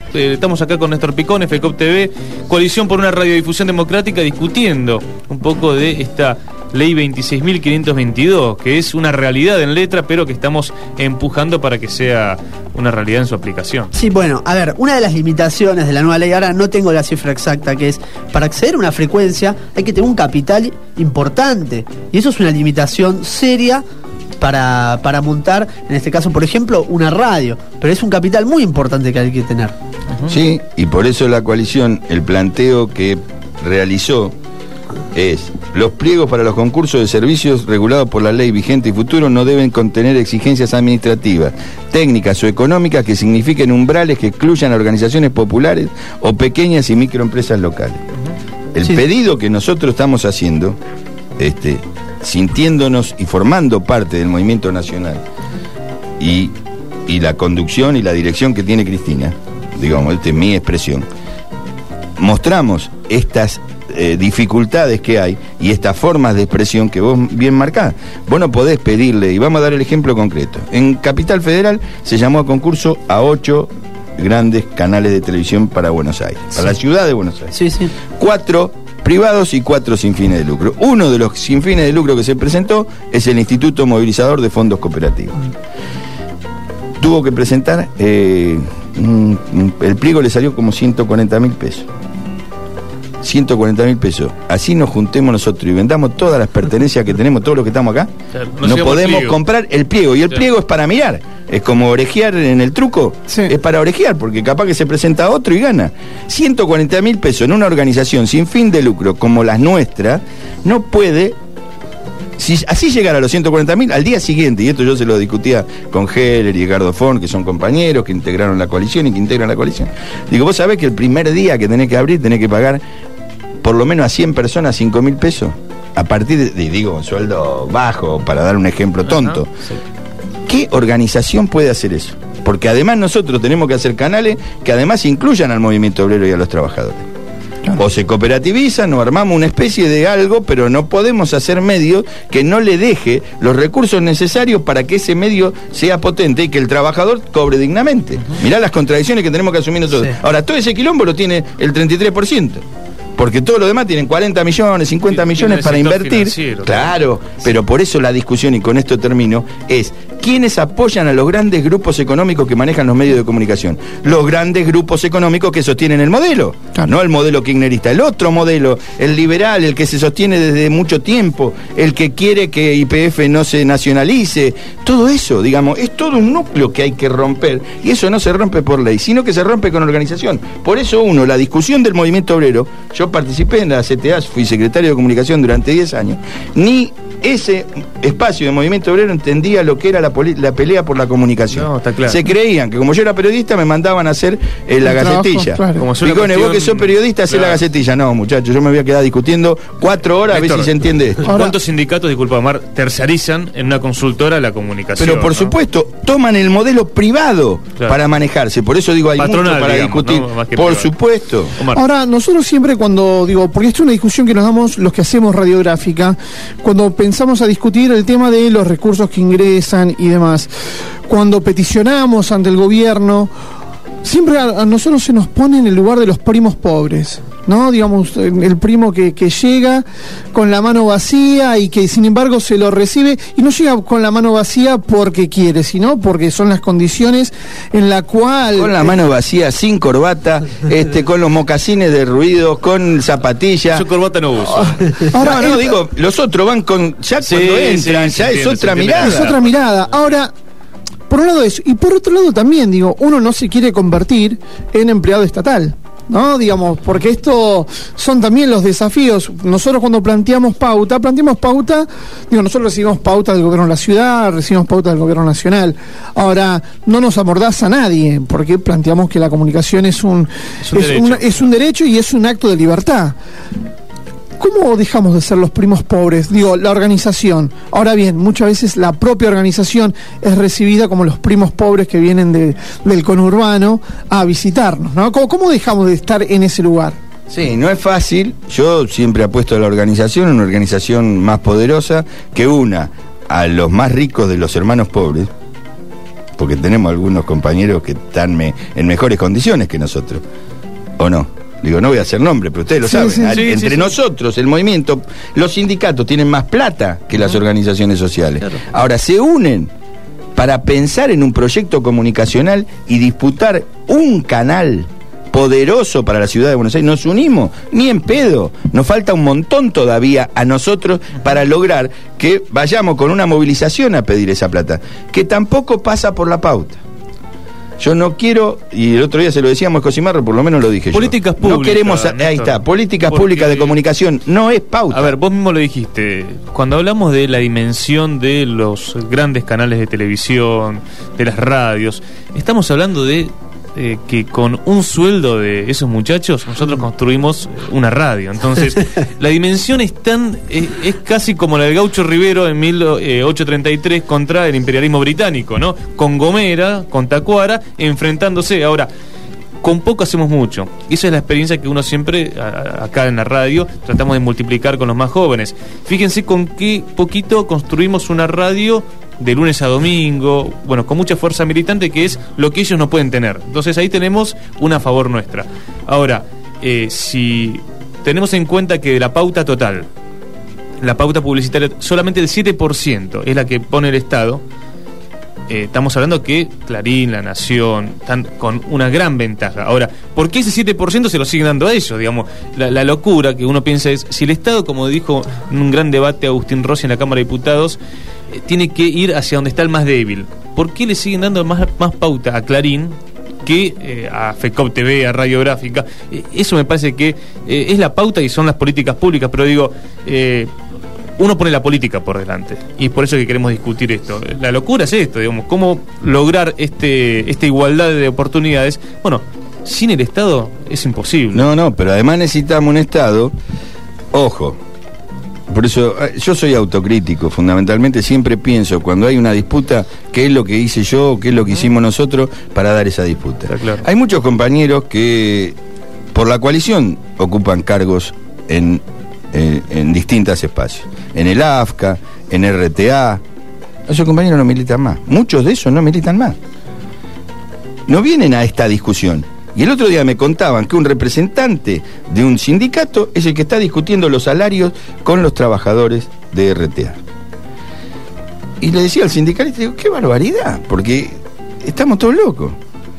Estamos acá con Néstor Picón, FECOP TV, Coalición por una Radiodifusión Democrática, discutiendo un poco de esta ley 26.522, que es una realidad en letra, pero que estamos empujando para que sea una realidad en su aplicación. Sí, bueno, a ver, una de las limitaciones de la nueva ley, ahora no tengo la cifra exacta, que es, para acceder a una frecuencia hay que tener un capital importante, y eso es una limitación seria para montar, en este caso, por ejemplo, una radio, pero es un capital muy importante que hay que tener. Sí, y por eso la coalición, el planteo que realizó es: los pliegos para los concursos de servicios regulados por la ley vigente y futuro no deben contener exigencias administrativas, técnicas o económicas que signifiquen umbrales que excluyan a organizaciones populares o pequeñas y microempresas locales. El pedido que nosotros estamos haciendo, sintiéndonos y formando parte del movimiento nacional, y la conducción y la dirección que tiene Cristina, digamos, esta es mi expresión, mostramos estas dificultades que hay y estas formas de expresión que vos bien marcás. Vos no podés pedirle, y vamos a dar el ejemplo concreto. En Capital Federal se llamó a concurso a 8 grandes canales de televisión para Buenos Aires, para la ciudad de Buenos Aires. Sí, sí. 4 privados y 4 sin fines de lucro. Uno de los sin fines de lucro que se presentó es el Instituto Movilizador de Fondos Cooperativos. Tuvo que presentar, el pliego le salió como 140.000 pesos. 140.000 pesos. Así nos juntemos nosotros y vendamos todas las pertenencias que tenemos, todos los que estamos acá. Claro, no podemos comprar el pliego. Y el pliego es para mirar. Es como orejear en el truco. Sí. Es para orejear, porque capaz que se presenta otro y gana. 140.000 pesos en una organización sin fin de lucro como la nuestra, no puede. Si así llegara a los 140.000 al día siguiente, y esto yo se lo discutía con Heller y Edgardo Font, que son compañeros que integraron la coalición y que integran la coalición. Digo, vos sabés que el primer día que tenés que abrir, tenés que pagar por lo menos a 100 personas 5.000 pesos. A partir de, digo, un sueldo bajo, para dar un ejemplo tonto. Sí. ¿Qué organización puede hacer eso? Porque además nosotros tenemos que hacer canales que además incluyan al movimiento obrero y a los trabajadores. Claro. O se cooperativizan o armamos una especie de algo, pero no podemos hacer medios que no le deje los recursos necesarios para que ese medio sea potente y que el trabajador cobre dignamente. Mirá las contradicciones que tenemos que asumir nosotros. Sí. Ahora, todo ese quilombo lo tiene el 33%. Porque todo lo demás tienen 40 millones, 50 millones para invertir. Claro, pero por eso la discusión, y con esto termino, es ¿quiénes apoyan a los grandes grupos económicos que manejan los medios de comunicación? Los grandes grupos económicos que sostienen el modelo, claro. No el modelo kirchnerista, el otro modelo, el liberal, el que se sostiene desde mucho tiempo, el que quiere que YPF no se nacionalice. Todo eso, digamos, es todo un núcleo que hay que romper, y eso no se rompe por ley, sino que se rompe con organización. Por eso la discusión del movimiento obrero, yo participé en la CTA, fui secretario de comunicación durante 10 años, ni ese espacio de movimiento obrero entendía lo que era la pelea por la comunicación. No, está claro. Se creían que como yo era periodista me mandaban a hacer la gacetilla. Claro. Picone, vos que sos periodista, hacé la gacetilla. No, muchachos, yo me voy a quedar discutiendo 4 horas, Néstor, a ver si se entiende esto. ¿Cuántos sindicatos, disculpa Mar, terciarizan en una consultora la comunicación? Pero por supuesto, toman el modelo privado para manejarse. Por eso digo, hay patronal, mucho para discutir. ¿No? Por privado. Supuesto. Omar. Ahora, nosotros siempre cuando digo, porque esto es una discusión que nos damos los que hacemos radiográfica, cuando pensamos a discutir el tema de los recursos que ingresan y demás, cuando peticionamos ante el gobierno, siempre a nosotros se nos pone en el lugar de los primos pobres, ¿no? Digamos, el primo que llega con la mano vacía y que sin embargo se lo recibe, y no llega con la mano vacía porque quiere, sino porque son las condiciones en la cual... Con la mano vacía, sin corbata, con los mocasines de ruido, con zapatillas. Yo corbata no uso. Ahora no, digo, los otros van con... Ya cuando entran, ya es otra mirada. Es otra mirada. Ahora... Por un lado eso, y por otro lado también, digo, uno no se quiere convertir en empleado estatal, ¿no? Digamos, porque esto son también los desafíos. Nosotros cuando planteamos pauta, digo, nosotros recibimos pauta del gobierno de la ciudad, recibimos pauta del gobierno nacional. Ahora, no nos amordaza nadie, porque planteamos que la comunicación es un derecho y es un acto de libertad. ¿Cómo dejamos de ser los primos pobres? Digo, la organización. Ahora bien, muchas veces la propia organización es recibida como los primos pobres que vienen del conurbano a visitarnos, ¿no? ¿Cómo dejamos de estar en ese lugar? Sí, no es fácil. Yo siempre apuesto a la organización, una organización más poderosa que una a los más ricos de los hermanos pobres porque tenemos algunos compañeros que están en mejores condiciones que nosotros, ¿o no? Digo, no voy a hacer nombre, pero ustedes lo saben. Entre nosotros, el movimiento, los sindicatos tienen más plata que las organizaciones sociales. Claro. Ahora, se unen para pensar en un proyecto comunicacional y disputar un canal poderoso para la ciudad de Buenos Aires. Nos unimos, ni en pedo. Nos falta un montón todavía a nosotros para lograr que vayamos con una movilización a pedir esa plata, que tampoco pasa por la pauta. Yo no quiero, y el otro día se lo decíamos a Cosimarro, por lo menos lo dije políticas yo. Públicas. No queremos, ahí está, políticas públicas de comunicación, no es pauta. A ver, vos mismo lo dijiste, cuando hablamos de la dimensión de los grandes canales de televisión, de las radios, estamos hablando de que con un sueldo de esos muchachos nosotros construimos una radio. Entonces la dimensión es casi como la del Gaucho Rivero en 1833 contra el imperialismo británico, ¿no? Con Gomera, con Tacuara, enfrentándose. Ahora, con poco hacemos mucho. Y esa es la experiencia que uno siempre, acá en la radio, tratamos de multiplicar con los más jóvenes. Fíjense con qué poquito construimos una radio de lunes a domingo, bueno, con mucha fuerza militante, que es lo que ellos no pueden tener. Entonces ahí tenemos una a favor nuestra. Ahora, si tenemos en cuenta que de la pauta total, la pauta publicitaria, solamente el 7% es la que pone el Estado, estamos hablando que Clarín, La Nación, están con una gran ventaja. Ahora, ¿por qué ese 7% se lo siguen dando a ellos? Digamos, la locura que uno piensa es, si el Estado, como dijo en un gran debate Agustín Rossi en la Cámara de Diputados, tiene que ir hacia donde está el más débil, ¿por qué le siguen dando más pauta a Clarín que a FECOP TV, a Radiográfica? Eso me parece que es la pauta y son las políticas públicas, pero digo, uno pone la política por delante y es por eso que queremos discutir esto. La locura es esto, digamos, cómo lograr esta igualdad de oportunidades. Bueno, sin el Estado es imposible. No, pero además necesitamos un Estado, ojo. Por eso yo soy autocrítico, fundamentalmente siempre pienso cuando hay una disputa, qué es lo que hice yo, qué es lo que hicimos nosotros para dar esa disputa. Claro. Hay muchos compañeros que por la coalición ocupan cargos en distintos espacios, en el AFCA, en RTA. Esos compañeros no militan más, muchos de esos no militan más, no vienen a esta discusión. Y el otro día me contaban que un representante de un sindicato es el que está discutiendo los salarios con los trabajadores de RTA. Y le decía al sindicalista, digo, qué barbaridad, porque estamos todos locos.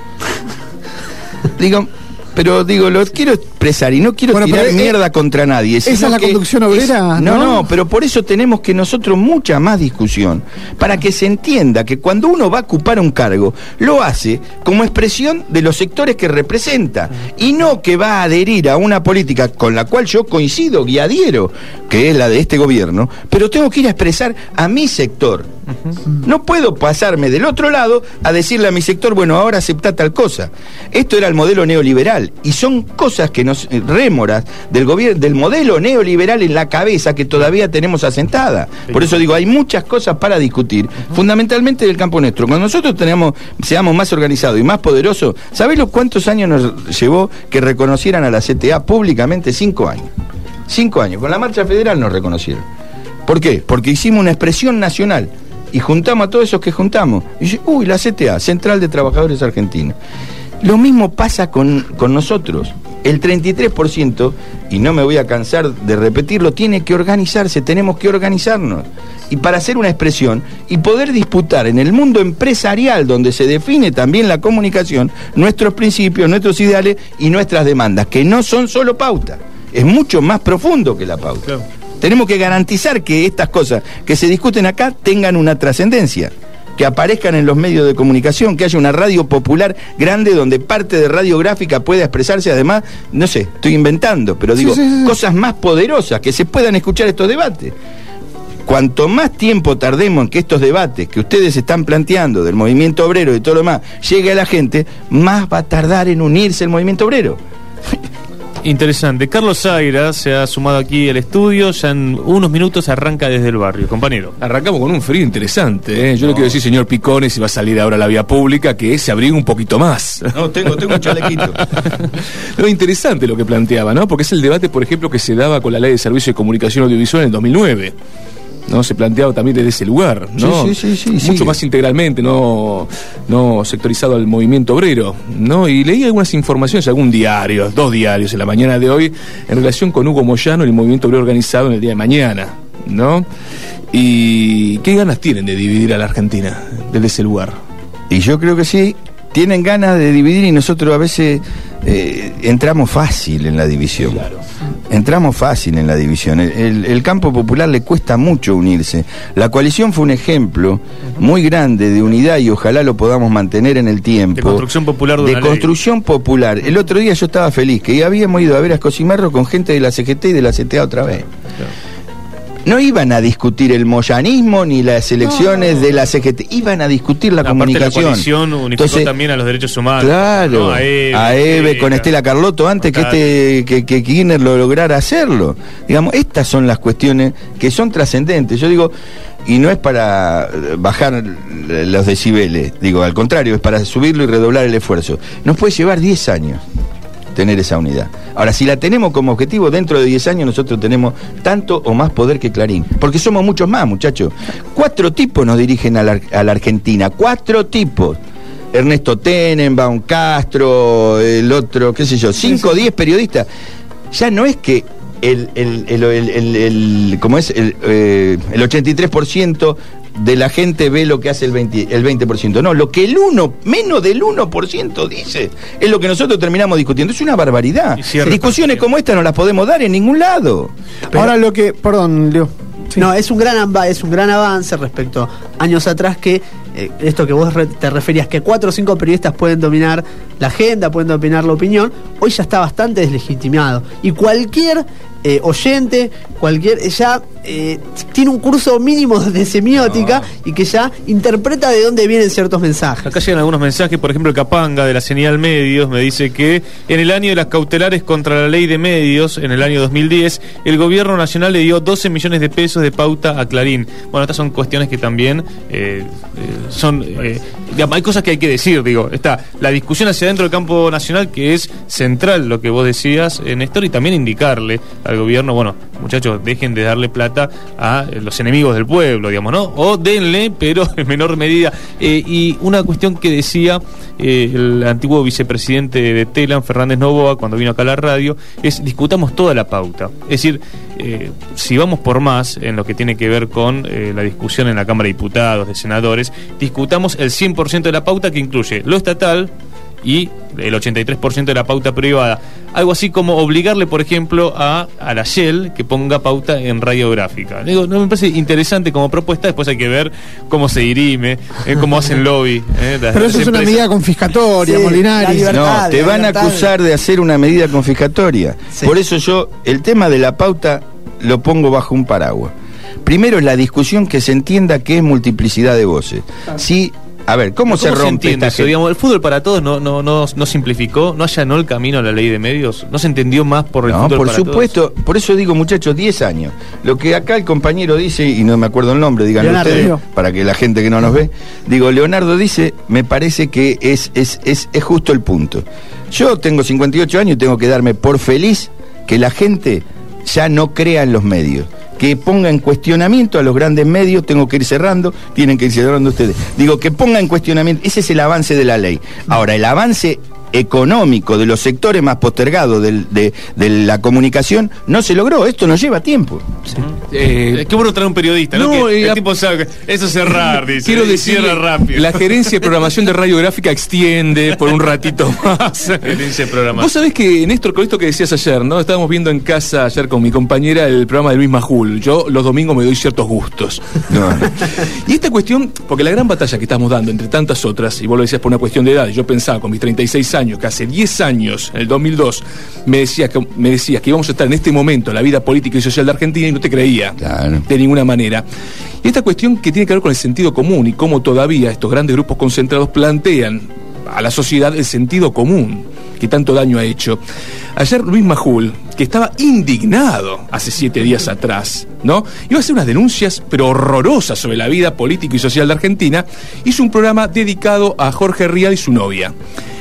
Pero lo quiero expresar y no quiero tirar mierda contra nadie. ¿Esa es la conducción obrera? No, pero por eso tenemos que nosotros mucha más discusión, para que se entienda que cuando uno va a ocupar un cargo, lo hace como expresión de los sectores que representa, y no que va a adherir a una política con la cual yo coincido y adhiero, que es la de este gobierno, pero tengo que ir a expresar a mi sector. No puedo pasarme del otro lado a decirle a mi sector, bueno, ahora aceptá tal cosa. Esto era el modelo neoliberal y son cosas que nos rémoras del gobierno, del modelo neoliberal en la cabeza que todavía tenemos asentada. Por eso digo, hay muchas cosas para discutir, fundamentalmente del campo nuestro. Cuando nosotros seamos más organizados y más poderosos, ¿sabés cuántos años nos llevó que reconocieran a la CTA públicamente? 5 años. 5 años. Con la marcha federal nos reconocieron. ¿Por qué? Porque hicimos una expresión nacional y juntamos a todos esos que juntamos. Y dice, la CTA, Central de Trabajadores Argentinos. Lo mismo pasa con nosotros. El 33%, y no me voy a cansar de repetirlo, tiene que organizarse, tenemos que organizarnos. Y para hacer una expresión y poder disputar en el mundo empresarial, donde se define también la comunicación, nuestros principios, nuestros ideales y nuestras demandas, que no son solo pauta, es mucho más profundo que la pauta. Claro. Tenemos que garantizar que estas cosas que se discuten acá tengan una trascendencia, que aparezcan en los medios de comunicación, que haya una radio popular grande donde parte de Radiográfica pueda expresarse. Además, no sé, estoy inventando, pero digo, cosas más poderosas, que se puedan escuchar estos debates. Cuanto más tiempo tardemos en que estos debates que ustedes están planteando del movimiento obrero y todo lo demás llegue a la gente, más va a tardar en unirse el movimiento obrero. Interesante. Carlos Zaira se ha sumado aquí al estudio. Ya en unos minutos arranca desde el barrio. Compañero. Arrancamos con un frío interesante, ¿eh? Yo le quiero decir, señor Picones, si va a salir ahora a la vía pública, que se abrigue un poquito más. No, tengo un chalequito. Lo interesante lo que planteaba, ¿no? Porque es el debate, por ejemplo, que se daba con la Ley de Servicio de Comunicación Audiovisual en el 2009. ¿no? Se planteaba también desde ese lugar, ¿no? Sí, mucho más integralmente, no sectorizado al movimiento obrero, ¿no? Y leí algunas informaciones, algún diario, 2 diarios en la mañana de hoy, en relación con Hugo Moyano y el movimiento obrero organizado en el día de mañana, ¿no? Y qué ganas tienen de dividir a la Argentina desde ese lugar. Y yo creo que sí, tienen ganas de dividir, y nosotros a veces entramos fácil en la división. Claro. Entramos fácil en la división. El campo popular le cuesta mucho unirse. La coalición fue un ejemplo muy grande de unidad, y ojalá lo podamos mantener en el tiempo. De construcción popular de construcción popular. El otro día yo estaba feliz, que habíamos ido a ver a Escosimarro con gente de la CGT y de la CTA otra vez. Claro. No iban a discutir el moyanismo ni las elecciones de la CGT, iban a discutir la comunicación. La coalición unificó también a los derechos humanos. Claro, ¿no? a Eve con Estela Carlotto, antes que Kirchner lo lograra hacerlo. Digamos, estas son las cuestiones que son trascendentes. Yo digo, y no es para bajar los decibeles, digo, al contrario, es para subirlo y redoblar el esfuerzo. Nos puede llevar 10 años tener esa unidad. Ahora, si la tenemos como objetivo, dentro de 10 años nosotros tenemos tanto o más poder que Clarín, porque somos muchos más, muchachos. 4 tipos nos dirigen a la Argentina, 4 tipos. Ernesto Tenenbaum, Castro, el otro, qué sé yo, 5 o 10 periodistas. Ya no es que el 83% de la gente ve lo que hace el 20%. No, lo que menos del 1% dice, es lo que nosotros terminamos discutiendo. Es una barbaridad. Discusiones como esta no las podemos dar en ningún lado. Pero ahora perdón, Leo. Sí. No, es un gran avance respecto a años atrás, que esto que vos te referías, que 4 o 5 periodistas pueden dominar la agenda, pueden dominar la opinión, hoy ya está bastante deslegitimado. Y cualquier oyente, ya tiene un curso mínimo de semiótica y que ya interpreta de dónde vienen ciertos mensajes. Acá llegan algunos mensajes, por ejemplo, Capanga de la Señal Medios me dice que en el año de las cautelares contra la ley de medios, en el año 2010, el gobierno nacional le dio 12 millones de pesos de pauta a Clarín. Bueno, estas son cuestiones que también hay cosas que hay que decir, digo, está la discusión hacia dentro del campo nacional, que es central, lo que vos decías, Néstor, y también indicarle al gobierno, bueno, muchachos, dejen de darle plata a los enemigos del pueblo, digamos, ¿no? O denle, pero en menor medida. Y una cuestión que decía el antiguo vicepresidente de Telam, Fernández Novoa, cuando vino acá a la radio, es discutamos toda la pauta. Es decir, si vamos por más en lo que tiene que ver con la discusión en la Cámara de Diputados, de senadores, discutamos el 100% de la pauta, que incluye lo estatal y el 83% de la pauta privada. Algo así como obligarle, por ejemplo, a la Shell que ponga pauta en radiográfica. Digo, no me parece interesante como propuesta, después hay que ver cómo se dirime, cómo hacen lobby. Pero eso es una medida confiscatoria, sí, Molinari. No, te van a acusar de hacer una medida confiscatoria. Sí. Por eso yo, el tema de la pauta lo pongo bajo un paraguas. Primero es la discusión, que se entienda que es multiplicidad de voces. Sí. A ver, ¿cómo se rompe esta eso? Digamos, el fútbol para todos no simplificó, no allanó el camino a la ley de medios, no se entendió más por el fútbol para supuesto, todos. Por eso digo, muchachos, 10 años. Lo que acá el compañero dice, y no me acuerdo el nombre, díganlo ustedes, para que la gente que no nos ve, digo, Leonardo dice, me parece que es justo el punto. Yo tengo 58 años y tengo que darme por feliz que la gente ya no crea en los medios, que ponga en cuestionamiento a los grandes medios. Tengo que ir cerrando, tienen que ir cerrando ustedes. Digo, que ponga en cuestionamiento, ese es el avance de la ley. Ahora, el avance económico de los sectores más postergados de la comunicación no se logró. Esto nos lleva tiempo. Sí. Qué bueno traer un periodista, ¿no? Que el tipo sabe, eso es cerrar, dice. Quiero decir, rápido. La gerencia de programación de radiográfica extiende por un ratito más. Gerencia de programación. Vos sabés que, Néstor, con esto que decías ayer, ¿no? Estábamos viendo en casa ayer con mi compañera el programa de Luis Majul. Yo los domingos me doy ciertos gustos. No. Y esta cuestión, porque la gran batalla que estamos dando, entre tantas otras, y vos lo decías por una cuestión de edad, yo pensaba con mis 36 años, que hace 10 años, en el 2002, me decías que íbamos a estar en este momento en la vida política y social de Argentina, y no te creía, claro, de ninguna manera. Y esta cuestión que tiene que ver con el sentido común, y cómo todavía estos grandes grupos concentrados plantean a la sociedad el sentido común que tanto daño ha hecho. Ayer Luis Majul, que estaba indignado hace 7 días atrás, ¿no? Iba a hacer unas denuncias, pero horrorosas, sobre la vida política y social de Argentina. Hizo un programa dedicado a Jorge Rial y su novia.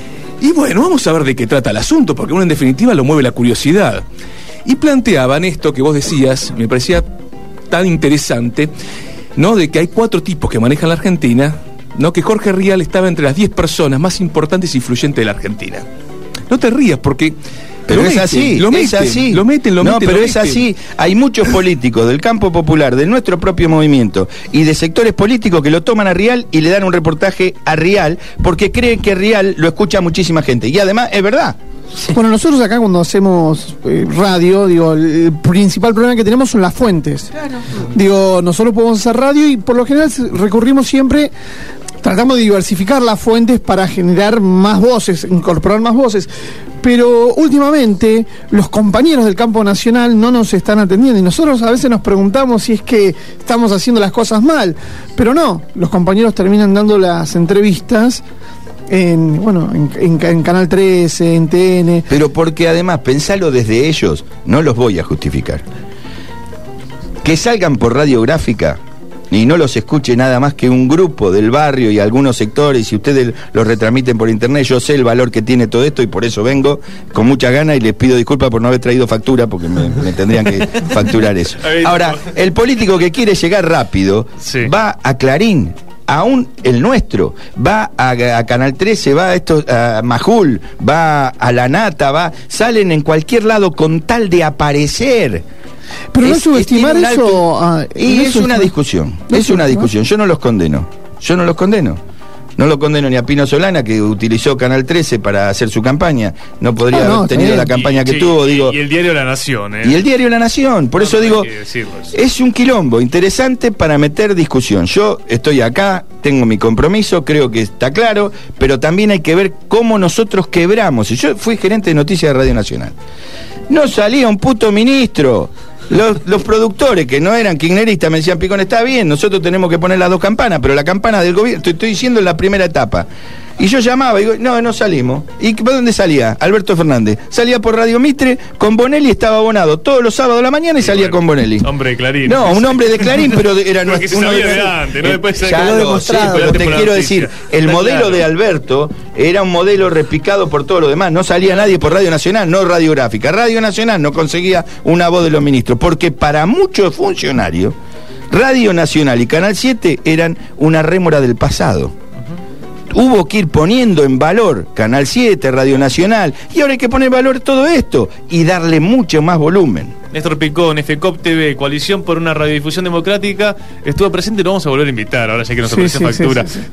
Y bueno, vamos a ver de qué trata el asunto, porque uno en definitiva lo mueve la curiosidad. Y planteaban esto que vos decías, me parecía tan interesante, ¿no? De que hay 4 tipos que manejan la Argentina, ¿no? Que Jorge Rial estaba entre las 10 personas más importantes e influyentes de la Argentina. No te rías porque... Pero es así, es así. Lo meten. No, pero es así. Hay muchos políticos del campo popular, de nuestro propio movimiento y de sectores políticos que lo toman a Rial y le dan un reportaje a Rial porque creen que Rial lo escucha muchísima gente. Y además, es verdad. Bueno, nosotros acá cuando hacemos radio, digo, el principal problema que tenemos son las fuentes. Claro. Digo, nosotros podemos hacer radio y por lo general recurrimos siempre... Tratamos de diversificar las fuentes para generar más voces, incorporar más voces. Pero últimamente los compañeros del campo nacional no nos están atendiendo y nosotros a veces nos preguntamos si es que estamos haciendo las cosas mal. Pero no, los compañeros terminan dando las entrevistas en Canal 13, en TN. Pero porque además, pensalo desde ellos, no los voy a justificar. Que salgan por radiográfica y no los escuche nada más que un grupo del barrio y algunos sectores, y ustedes los retransmiten por internet. Yo sé el valor que tiene todo esto y por eso vengo con mucha gana y les pido disculpas por no haber traído factura, porque me tendrían que facturar eso. Ahora, el político que quiere llegar rápido va a Clarín, aún el nuestro, va a Canal 13, va a Majul, va a La Nata, salen en cualquier lado con tal de aparecer. Pero no subestimar eso. Y es una discusión. Es una discusión. Yo no los condeno. No lo condeno ni a Pino Solana, que utilizó Canal 13 para hacer su campaña. No podría haber tenido la campaña que tuvo, digo. Y el diario La Nación, Y el diario La Nación. Por eso digo, es un quilombo interesante para meter discusión. Yo estoy acá, tengo mi compromiso, creo que está claro, pero también hay que ver cómo nosotros quebramos. Yo fui gerente de noticias de Radio Nacional. No salía un puto ministro. Los productores que no eran kirchneristas me decían: Picón, está bien, nosotros tenemos que poner las 2 campanas, pero la campana del gobierno, estoy diciendo en la primera etapa. Y yo llamaba y digo, no salimos. ¿Y por dónde salía? Alberto Fernández. Salía por Radio Mitre con Bonelli, estaba abonado todos los sábados de la mañana y salía con Bonelli. Hombre de Clarín. No, un hombre de Clarín, pero era nuestro. Porque se sabía de antes, no después se pero te quiero decir, el modelo de Alberto era un modelo replicado por todo lo demás. No salía nadie por Radio Nacional, no radiográfica. Radio Nacional no conseguía una voz de los ministros, porque para muchos funcionarios, Radio Nacional y Canal 7 eran una rémora del pasado. Hubo que ir poniendo en valor Canal 7, Radio Nacional, y ahora hay que poner en valor todo esto y darle mucho más volumen. Néstor Picón, FECOP TV, Coalición por una Radiodifusión Democrática, estuvo presente y lo vamos a volver a invitar, ahora ya que nos ofrece factura. Sí.